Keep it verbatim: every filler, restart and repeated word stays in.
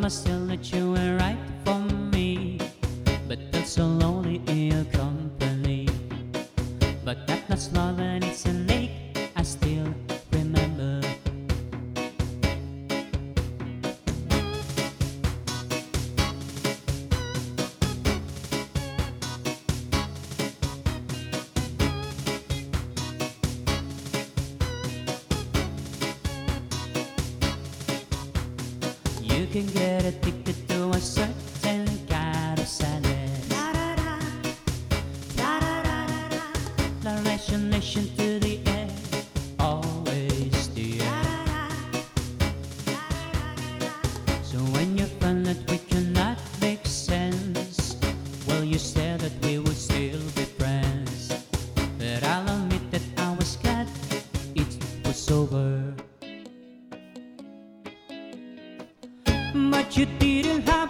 promise still that you were right for me, but felt so lonely in your company. But that lost love and it's a lake I still remember. You can get a ticket to a certain kind of sadness. The resignation to the end, always the end. So when you find that we cannot make sense, well, you said that we would still be friends. But I'll admit that I was glad it was over. But you didn't have